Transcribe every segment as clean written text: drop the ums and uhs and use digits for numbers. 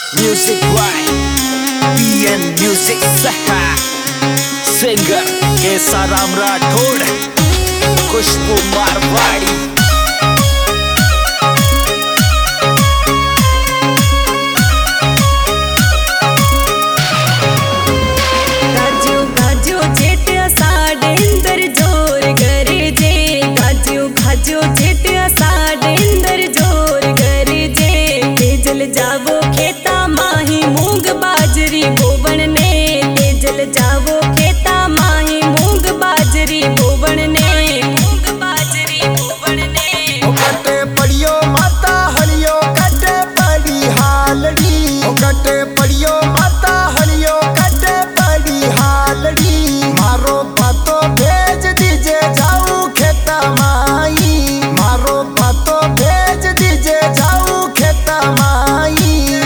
Music by PN Music सहा singer Kesaram Rathore Khushboo Marwari. जावो खेता माही मूंग बाजरी बोवण ने तेजल जावो खेता माही मूंग बाजरी बोवण ने मूंग बाजरी बोवण ने कटे पड़ियो माता हलियो कटे पड़ी हालड़ी कटे पड़ियो माता हलियो कटे पड़ी हालड़ी मारो बातो भेज दीजे जाऊ खेता माई मारो बातो भेज दीजे जाऊ खेता माई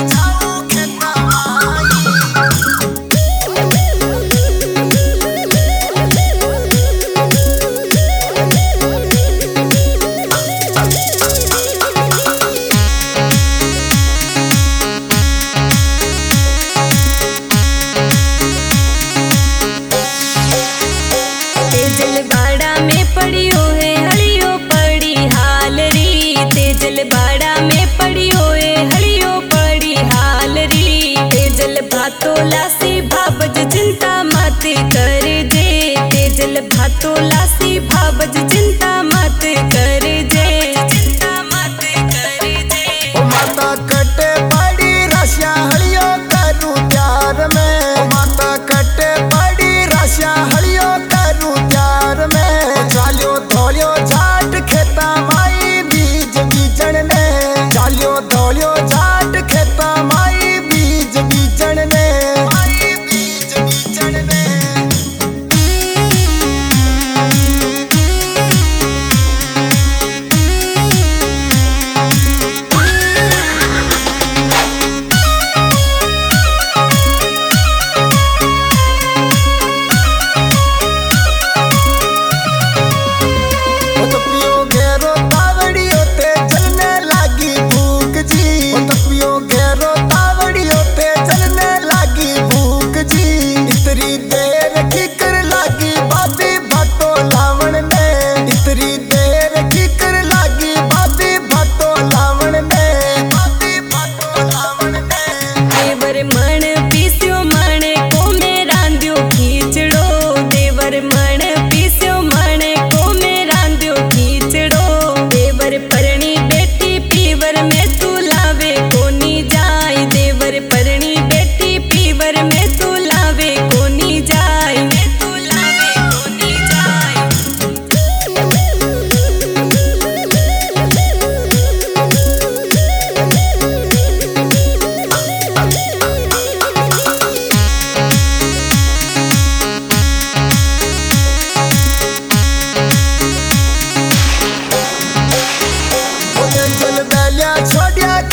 बाड़ा में पड़ियो है हलियो पड़ी हालरी तेजल बाड़ा में पड़ियो है हलियो पड़ी हालरी तेजल भातो लासी भाबज चिंता मत कर जे तेजल भातो लासी भाबज चिंता मत कर जे चिंता मत कर जे माता कटे पड़ी रशिया हलियो करूं प्यार में माता कटे पड़ी रशिया हलियो करूं प्यार में चालियो धोलियो जाट खेता माई बीज बीजण ने चालियो धोलियो जाट खेता माई बीज बीजण ने माई बीज बीजण ने छोड़िया